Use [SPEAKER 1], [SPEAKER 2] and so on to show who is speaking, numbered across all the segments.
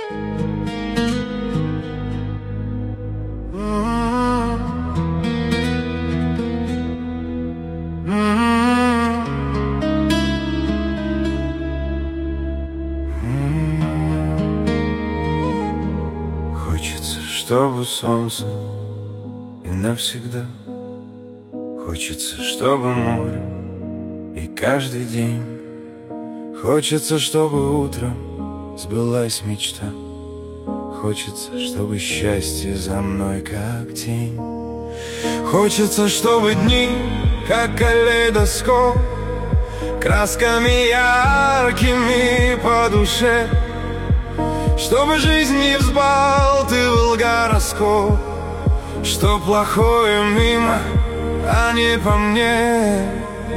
[SPEAKER 1] Хочется, чтобы солнце и навсегда. Хочется, чтобы море и каждый день. Хочется, чтобы утром сбылась мечта. Хочется, чтобы счастье за мной как тень. Хочется, чтобы дни, как калейдоскоп, красками яркими по душе. Чтобы жизнь не взбалтывал гороскоп, что плохое мимо, а не по мне.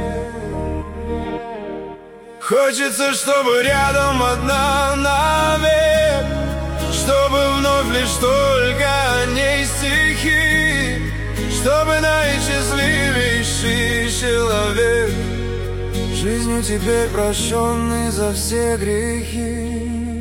[SPEAKER 1] Хочется, чтобы рядом одна навек, чтобы вновь лишь только не стихи, чтобы наисчастливейший человек жизнью теперь прощенный за все грехи.